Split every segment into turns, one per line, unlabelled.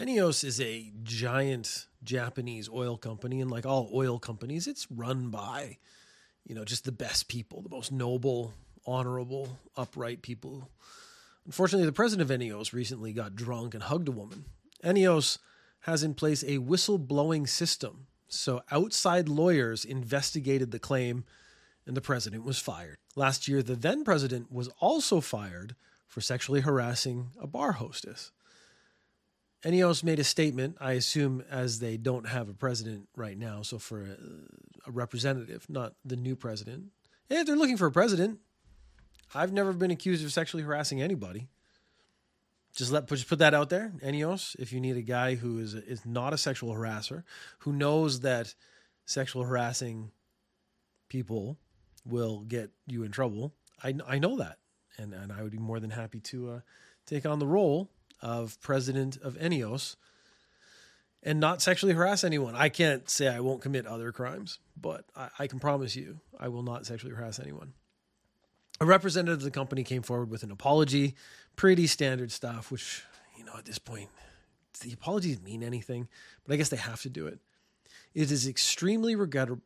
ENEOS is a giant Japanese oil company, and like all oil companies, it's run by, just the best people, the most noble, honorable, upright people. Unfortunately, the president of ENEOS recently got drunk and hugged a woman. ENEOS has in place a whistleblowing system, so outside lawyers investigated the claim, and the president was fired. Last year, the then president was also fired for sexually harassing a bar hostess. ENEOS made a statement, I assume as they don't have a president right now, so for a representative, not the new president. And if they're looking for a president, I've never been accused of sexually harassing anybody. Just put that out there, ENEOS, if you need a guy who is not a sexual harasser, who knows that sexual harassing people will get you in trouble. I know that, and I would be more than happy to take on the role of president of ENEOS and not sexually harass anyone. I can't say I won't commit other crimes, but I can promise you I will not sexually harass anyone. A representative of the company came forward with an apology, pretty standard stuff, which, at this point, the apologies mean anything, but I guess they have to do it. It is extremely regrettable.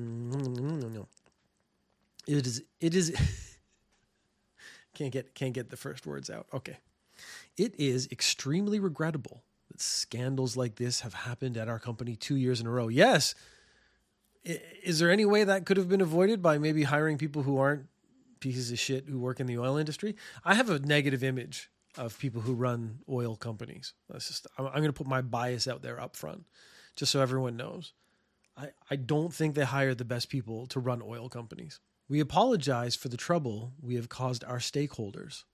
It is can't get the first words out. Okay. It is extremely regrettable that scandals like this have happened at our company 2 years in a row. Yes. Is there any way that could have been avoided by maybe hiring people who aren't pieces of shit who work in the oil industry? I have a negative image of people who run oil companies. I'm going to put my bias out there up front, just so everyone knows. I don't think they hire the best people to run oil companies. We apologize for the trouble we have caused our stakeholders.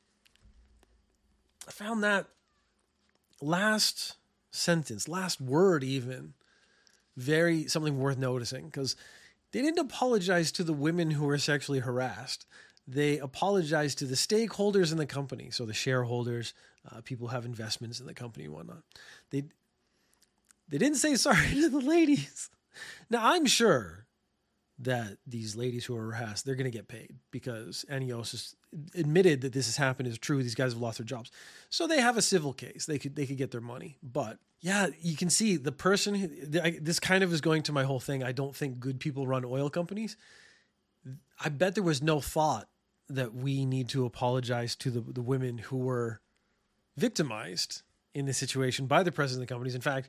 I found that last sentence, last word even, something worth noticing, because they didn't apologize to the women who were sexually harassed. They apologized to the stakeholders in the company, so the shareholders, people who have investments in the company and whatnot. They didn't say sorry to the ladies. Now, I'm sure that these ladies who are harassed, they're going to get paid because ENEOS has admitted that this has happened is true. These guys have lost their jobs. So they have a civil case. They could get their money. But yeah, you can see the person, this kind of is going to my whole thing. I don't think good people run oil companies. I bet there was no thought that we need to apologize to the women who were victimized in this situation by the president of the companies. In fact,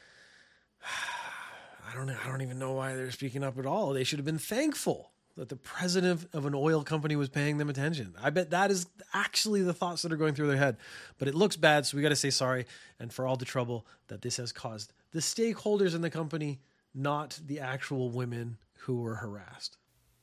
I don't even know why they're speaking up at all. They should have been thankful that the president of an oil company was paying them attention. I bet that is actually the thoughts that are going through their head. But it looks bad, so we got to say sorry and for all the trouble that this has caused the stakeholders in the company, not the actual women who were harassed.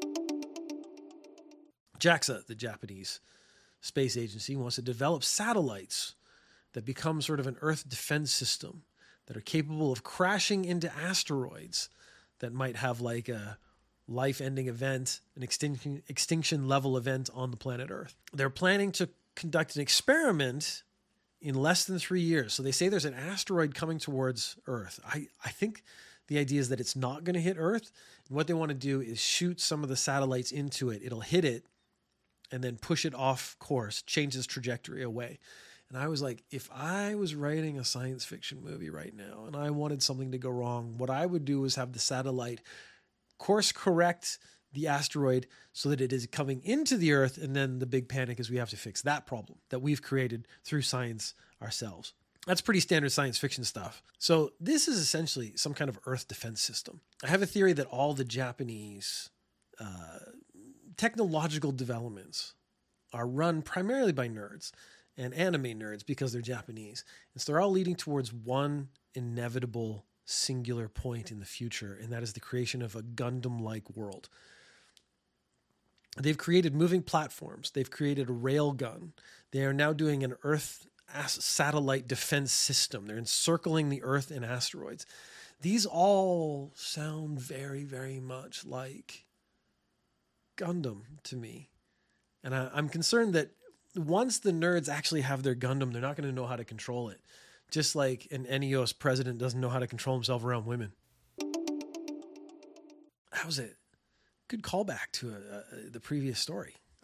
JAXA, the Japanese space agency, wants to develop satellites that become sort of an Earth defense system that are capable of crashing into asteroids that might have like a life-ending event, an extinction level event on the planet Earth. They're planning to conduct an experiment in less than 3 years. So they say there's an asteroid coming towards Earth. I think the idea is that it's not going to hit Earth. And what they want to do is shoot some of the satellites into it. It'll hit it and then push it off course, change its trajectory away. And I was like, if I was writing a science fiction movie right now and I wanted something to go wrong, what I would do is have the satellite course correct the asteroid so that it is coming into the Earth. And then the big panic is we have to fix that problem that we've created through science ourselves. That's pretty standard science fiction stuff. So this is essentially some kind of Earth defense system. I have a theory that all the Japanese technological developments are run primarily by nerds and anime nerds because they're Japanese. And so they're all leading towards one inevitable singular point in the future, and that is the creation of a Gundam-like world. They've created moving platforms. They've created a rail gun. They are now doing an Earth satellite defense system. They're encircling the Earth and asteroids. These all sound very, very much like Gundam to me. And I'm concerned that once the nerds actually have their Gundam, they're not going to know how to control it. Just like an ENEOS president doesn't know how to control himself around women. That was a good callback to the previous story.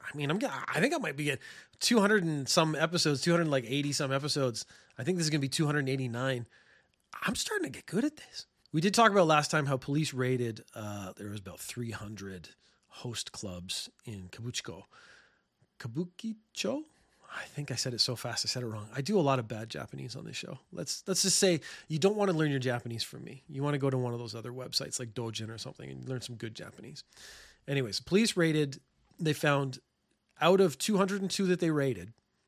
I mean, I think I might be at 200 and some episodes, 280 some episodes. I think this is going to be 289. I'm starting to get good at this. We did talk about last time how police raided, there was about 300 host clubs in Kabukicho. I think I said it so fast I said it wrong. I do a lot of bad Japanese on this show. Let's just say you don't want to learn your Japanese from me. You want to go to one of those other websites like Dojin or something and learn some good Japanese. Anyways, police raided. They found out of 202 that they raided,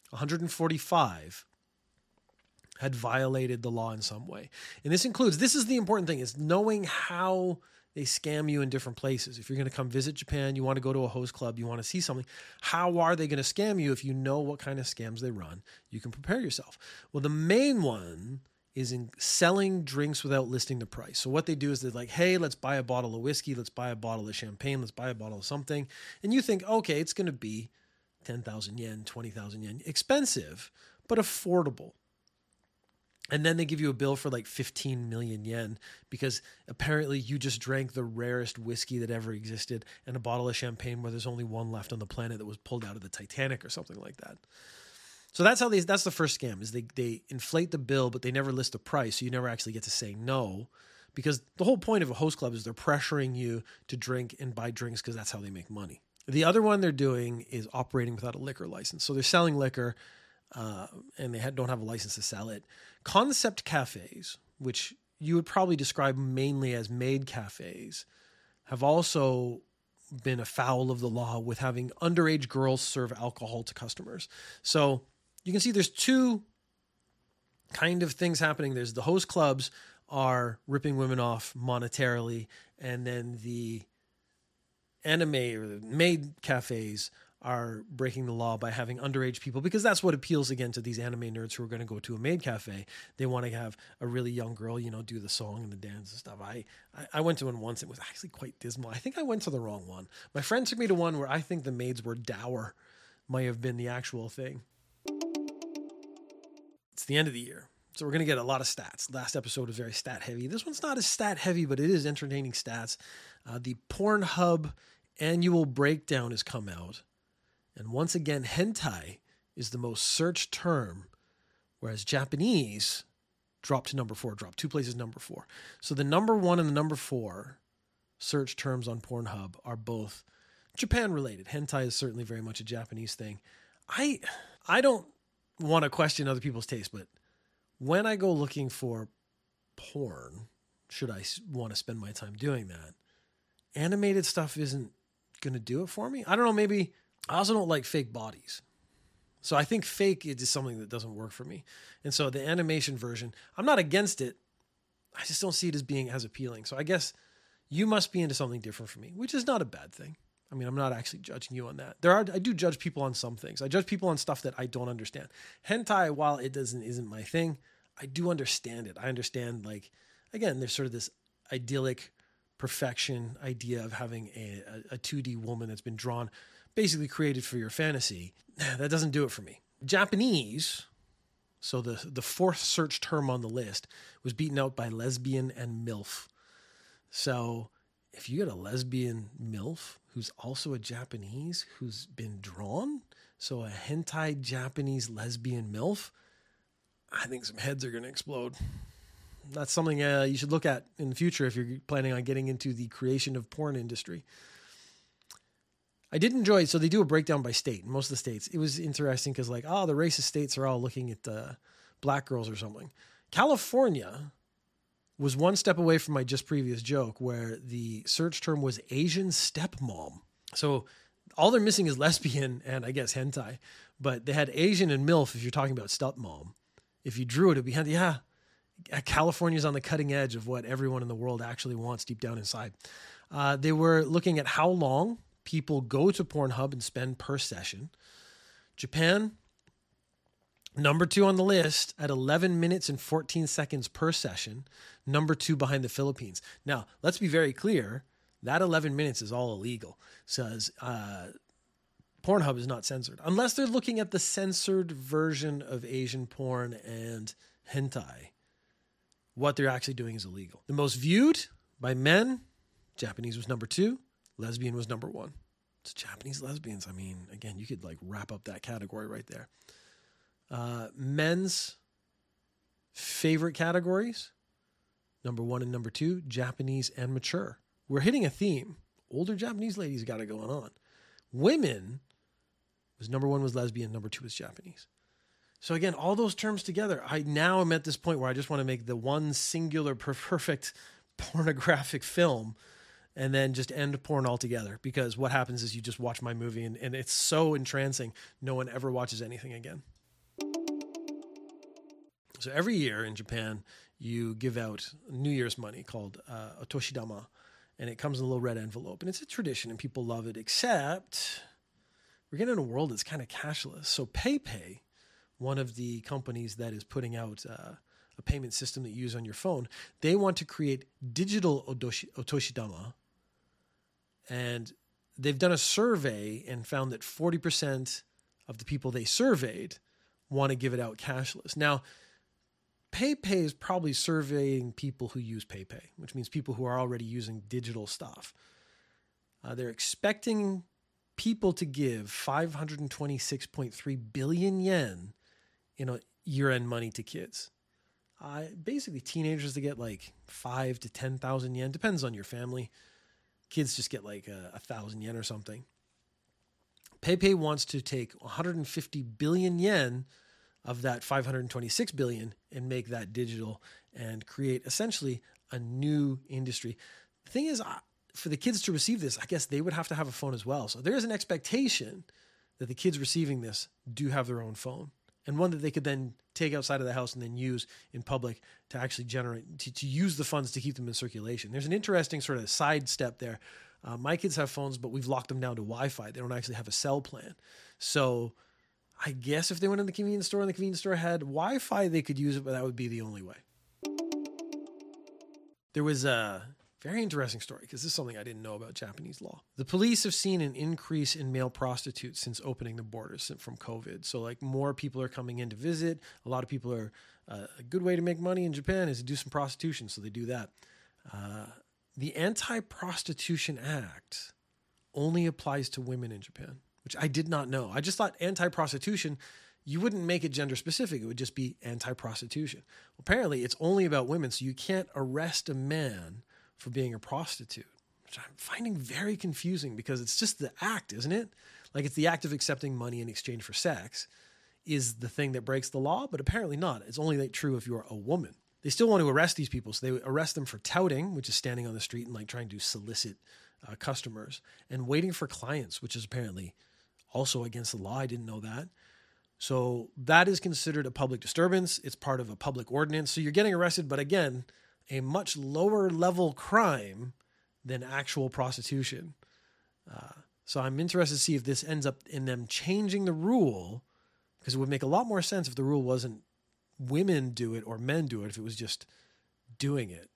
145 had violated the law in some way. And this is the important thing, is knowing how they scam you in different places. If you're going to come visit Japan, you want to go to a host club, you want to see something, how are they going to scam you? If you know what kind of scams they run, you can prepare yourself. Well, the main one is in selling drinks without listing the price. So what they do is they're like, hey, let's buy a bottle of whiskey, let's buy a bottle of champagne, let's buy a bottle of something. And you think, okay, it's going to be 10,000 yen, 20,000 yen, expensive, but affordable. And then they give you a bill for like 15 million yen because apparently you just drank the rarest whiskey that ever existed and a bottle of champagne where there's only one left on the planet that was pulled out of the Titanic or something like that. So that's the first scam, is they inflate the bill, but they never list the price. So you never actually get to say no, because the whole point of a host club is they're pressuring you to drink and buy drinks because that's how they make money. The other one they're doing is operating without a liquor license. So they're selling liquor, and they don't have a license to sell it. Concept cafes, which you would probably describe mainly as maid cafes, have also been afoul of the law with having underage girls serve alcohol to customers. So you can see there's two kind of things happening. There's the host clubs are ripping women off monetarily, and then the anime or the maid cafes are breaking the law by having underage people, because that's what appeals again to these anime nerds who are going to go to a maid cafe. They want to have a really young girl, do the song and the dance and stuff. I went to one once. It was actually quite dismal. I think I went to the wrong one. My friend took me to one where I think the maids were dour, might have been the actual thing. It's the end of the year, so we're going to get a lot of stats. Last episode was very stat heavy. This one's not as stat heavy, but it is entertaining stats. The Pornhub annual breakdown has come out. And once again, hentai is the most searched term, whereas Japanese dropped to number 4, dropped 2 places, number 4. So the number 1 and the number 4 search terms on Pornhub are both Japan related. Hentai is certainly very much a Japanese thing. I don't want to question other people's taste, but when I go looking for porn, should I want to spend my time doing that, animated stuff isn't going to do it for me. I don't know, maybe... I also don't like fake bodies. So I think fake is something that doesn't work for me. And so the animation version, I'm not against it. I just don't see it as being as appealing. So I guess you must be into something different from me, which is not a bad thing. I mean, I'm not actually judging you on that. I do judge people on some things. I judge people on stuff that I don't understand. Hentai, while it isn't my thing, I do understand it. I understand, like, again, there's sort of this idyllic perfection idea of having a 2D woman that's been drawn, basically created for your fantasy. That doesn't do it for me. Japanese, so the fourth search term on the list, was beaten out by lesbian and MILF. So if you get a lesbian MILF who's also a Japanese who's been drawn, so a hentai Japanese lesbian MILF, I think some heads are going to explode. That's something you should look at in the future if you're planning on getting into the creation of porn industry. I did enjoy it. So they do a breakdown by state. In most of the states, it was interesting because, like, the racist states are all looking at black girls or something. California was one step away from my just previous joke, where the search term was Asian stepmom. So all they're missing is lesbian and, I guess, hentai. But they had Asian and MILF if you're talking about stepmom. If you drew it, it'd be hentai. Yeah, California's on the cutting edge of what everyone in the world actually wants deep down inside. They were looking at how long people go to Pornhub and spend per session. Japan, number 2 on the list at 11 minutes and 14 seconds per session. Number 2 behind the Philippines. Now, let's be very clear. That 11 minutes is all illegal. Says Pornhub is not censored. Unless they're looking at the censored version of Asian porn and hentai. What they're actually doing is illegal. The most viewed by men, Japanese was number 2. Lesbian was number 1. So Japanese lesbians, I mean, again, you could like wrap up that category right there. Men's favorite categories, number 1 and number 2, Japanese and mature. We're hitting a theme. Older Japanese ladies got it going on. Women was number 1 was lesbian, number 2 was Japanese. So again, all those terms together, I now am at this point where I just want to make the one singular perfect pornographic film and then just end porn altogether, because what happens is you just watch my movie and it's so entrancing, no one ever watches anything again. So every year in Japan, you give out New Year's money called otoshidama, and it comes in a little red envelope, and it's a tradition and people love it, except we're getting in a world that's kind of cashless. So PayPay, one of the companies that is putting out a payment system that you use on your phone, they want to create digital otoshidama. And they've done a survey and found that 40% of the people they surveyed want to give it out cashless. Now, PayPay is probably surveying people who use PayPay, which means people who are already using digital stuff. They're expecting people to give 526.3 billion yen in a year-end money to kids. Basically, teenagers to get like 5 to 10,000 yen, depends on your family. Kids just get like 1,000 yen or something. PayPay wants to take 150 billion yen of that 526 billion and make that digital and create essentially a new industry. The thing is, for the kids to receive this, I guess they would have to have a phone as well. So there is an expectation that the kids receiving this do have their own phone, and one that they could then take outside of the house and then use in public to actually generate, to use the funds to keep them in circulation. There's an interesting sort of side step there. My kids have phones, but we've locked them down to Wi-Fi. They don't actually have a cell plan. So I guess if they went in the convenience store and the convenience store had Wi-Fi, they could use it, but that would be the only way. There was a very interesting story, because this is something I didn't know about Japanese law. The police have seen an increase in male prostitutes since opening the borders from COVID. So like more people are coming in to visit. A lot of people are, a good way to make money in Japan is to do some prostitution. So they do that. The Anti-Prostitution Act only applies to women in Japan, which I did not know. I just thought anti-prostitution, you wouldn't make it gender specific. It would just be anti-prostitution. Well, apparently it's only about women. So you can't arrest a man for being a prostitute, which I'm finding very confusing, because it's just the act, isn't it? Like, it's the act of accepting money in exchange for sex is the thing that breaks the law, but apparently not. It's only like true if you're a woman. They still want to arrest these people. So they arrest them for touting, which is standing on the street and like trying to solicit customers, and waiting for clients, which is apparently also against the law. I didn't know that. So that is considered a public disturbance. It's part of a public ordinance. So you're getting arrested, but again, a much lower level crime than actual prostitution. So I'm interested to see if this ends up in them changing the rule, because it would make a lot more sense if the rule wasn't women do it or men do it, if it was just doing it.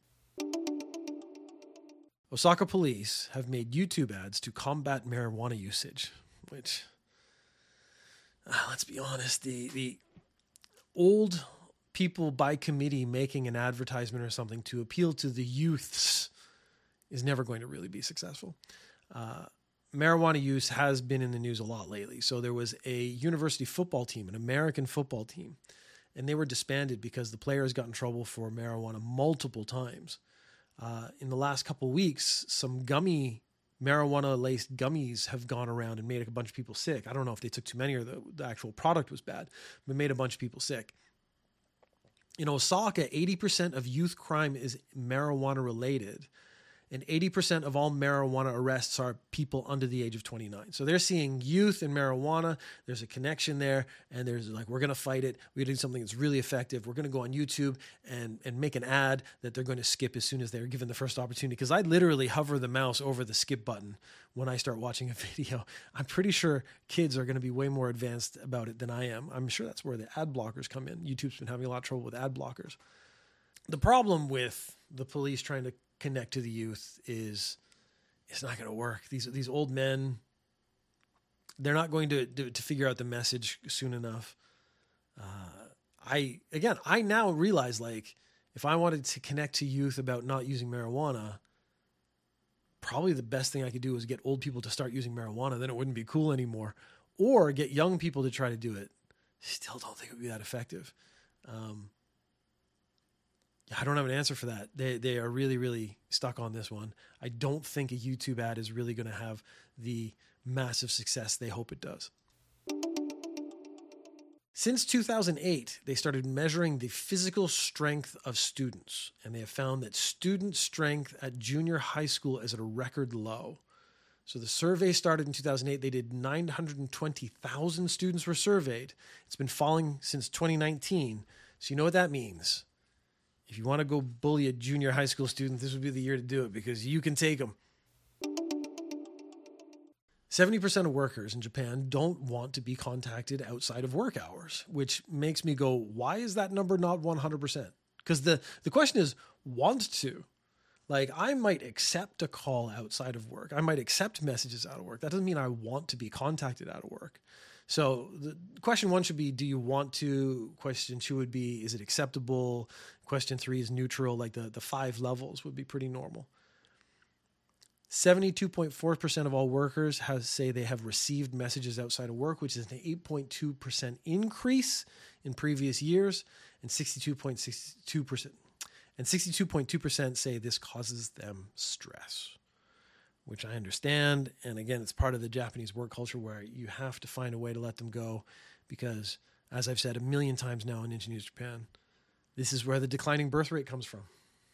Osaka police have made YouTube ads to combat marijuana usage, which, let's be honest, the old people by committee making an advertisement or something to appeal to the youths is never going to really be successful. Marijuana use has been in the news a lot lately. So there was a university football team, an American football team, and they were disbanded because the players got in trouble for marijuana multiple times. In the last couple of weeks, some marijuana-laced gummies have gone around and made a bunch of people sick. I don't know if they took too many or the actual product was bad, but made a bunch of people sick. In Osaka, 80% of youth crime is marijuana related, and 80% of all marijuana arrests are people under the age of 29. So they're seeing youth and marijuana. There's a connection there, and there's like, we're going to fight it. We're going to do something that's really effective. We're going to go on YouTube and make an ad that they're going to skip as soon as they're given the first opportunity. Because I literally hover the mouse over the skip button when I start watching a video. I'm pretty sure kids are going to be way more advanced about it than I am. I'm sure that's where the ad blockers come in. YouTube's been having a lot of trouble with ad blockers. The problem with the police trying to connect to the youth is it's not going to work. These old men, they're not going to figure out the message soon enough. I now realize, like, if I wanted to connect to youth about not using marijuana, probably the best thing I could do is get old people to start using marijuana. Then it wouldn't be cool anymore. Or get young people to try to do it. Still don't think it would be that effective. I don't have an answer for that. They are really, really stuck on this one. I don't think a YouTube ad is really going to have the massive success they hope it does. Since 2008, they started measuring the physical strength of students, and they have found that student strength at junior high school is at a record low. So the survey started in 2008. They did 920,000 students were surveyed. It's been falling since 2019. So you know what that means. If you want to go bully a junior high school student, this would be the year to do it because you can take them. 70% of workers in Japan don't want to be contacted outside of work hours, which makes me go, why is that number not 100%? Because the question is want to. Like, I might accept a call outside of work. I might accept messages out of work. That doesn't mean I want to be contacted out of work. So the question 1 should be, do you want to? Question 2 would be, is it acceptable? Question 3 is neutral. Like the 5 levels would be pretty normal. 72.4% of all workers say they have received messages outside of work, which is an 8.2% increase in previous years, and 62.2% say this causes them stress, which I understand. And again, it's part of the Japanese work culture where you have to find a way to let them go because, as I've said a million times now in Ninja News Japan, this is where the declining birth rate comes from.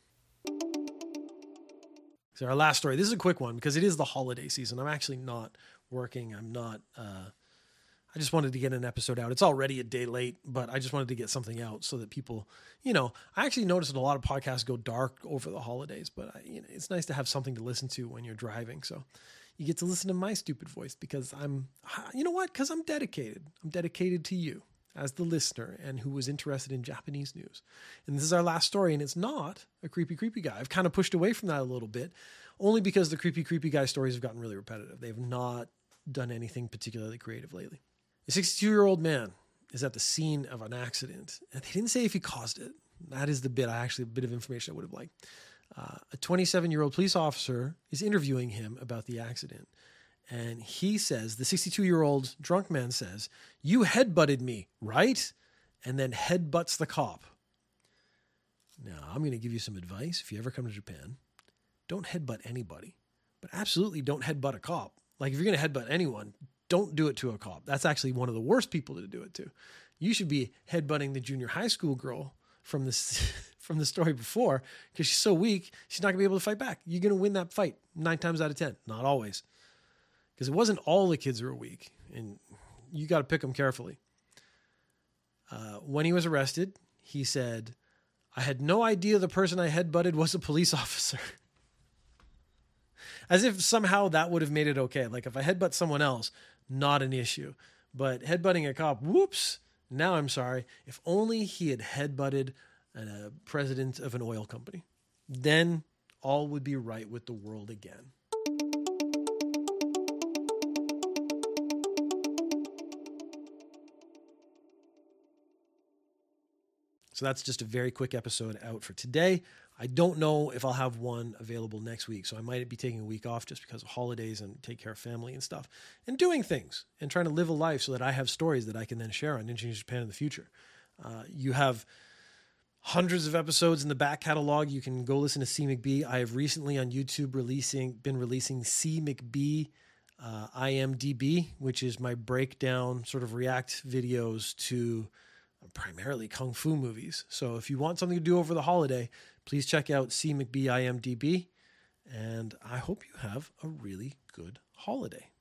So our last story, this is a quick one because it is the holiday season. I'm actually not working. I just wanted to get an episode out. It's already a day late, but I just wanted to get something out so that people, I actually noticed that a lot of podcasts go dark over the holidays, but it's nice to have something to listen to when you're driving. So you get to listen to my stupid voice because because I'm dedicated. I'm dedicated to you as the listener and who was interested in Japanese news. And this is our last story, and it's not a creepy guy. I've kind of pushed away from that a little bit, only because the creepy guy stories have gotten really repetitive. They've not done anything particularly creative lately. A 62-year-old man is at the scene of an accident, and they didn't say if he caused it. That is a bit of information I would have liked. A 27-year-old police officer is interviewing him about the accident. And he says, the 62-year-old drunk man says, "You headbutted me, right?" And then headbutts the cop. Now, I'm going to give you some advice. If you ever come to Japan, don't headbutt anybody, but absolutely don't headbutt a cop. Like, if you're going to headbutt anyone, don't do it to a cop. That's actually one of the worst people to do it to. You should be headbutting the junior high school girl from the story before because she's so weak, she's not going to be able to fight back. You're going to win that fight 9 times out of 10. Not always. Because it wasn't all the kids who were weak, and you got to pick them carefully. When he was arrested, he said, "I had no idea the person I headbutted was a police officer." As if somehow that would have made it okay. Like, if I headbutt someone else, not an issue. But headbutting a cop, whoops, now I'm sorry. If only he had headbutted a president of an oil company. Then all would be right with the world again. So that's just a very quick episode out for today. I don't know if I'll have one available next week, so I might be taking a week off just because of holidays and take care of family and stuff and doing things and trying to live a life so that I have stories that I can then share on Ninja News Japan in the future. You have hundreds of episodes in the back catalog. You can go listen to C. McBee. I have recently on YouTube been releasing C. McBee IMDb, which is my breakdown sort of react videos to primarily Kung Fu movies. So if you want something to do over the holiday, please check out C. McBee IMDb. And I hope you have a really good holiday.